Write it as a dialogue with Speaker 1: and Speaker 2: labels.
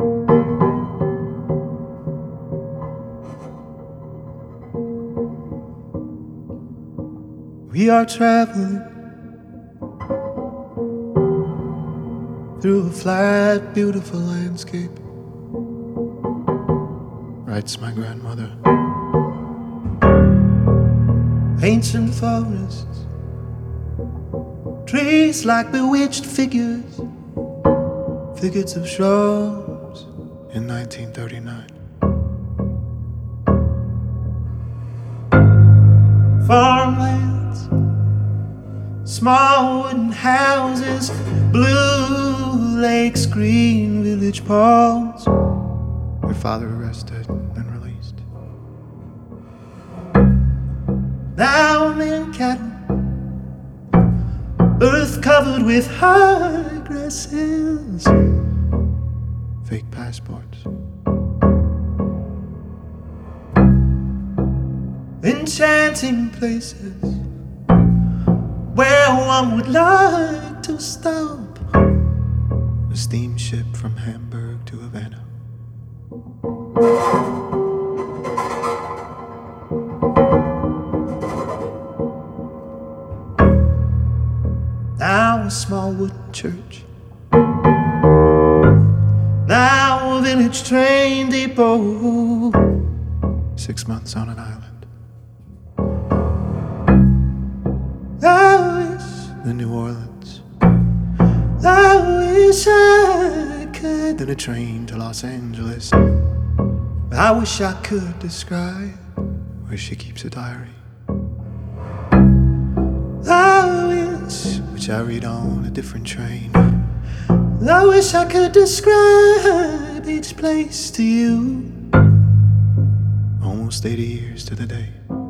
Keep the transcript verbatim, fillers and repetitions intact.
Speaker 1: We are traveling through a flat, beautiful landscape, writes my grandmother. Ancient forests, trees like bewitched figures, thickets of shrubs in nineteen thirty-nine. Farmlands, small wooden houses, blue lakes, green village palms. Her father arrested and released. Now I'm in Catton, earth covered with high grass hills, fake passports, enchanting places where one would like to stop. A steamship from Hamburg to Havana. Now a small wooden church, now a village train depot, six months on an island. I wish the New Orleans, I wish I could. Then a train to Los Angeles. I wish I could describe where she keeps a diary. I wish, which I read on a different train. I wish I could describe each place to you. Almost eighty years to the day.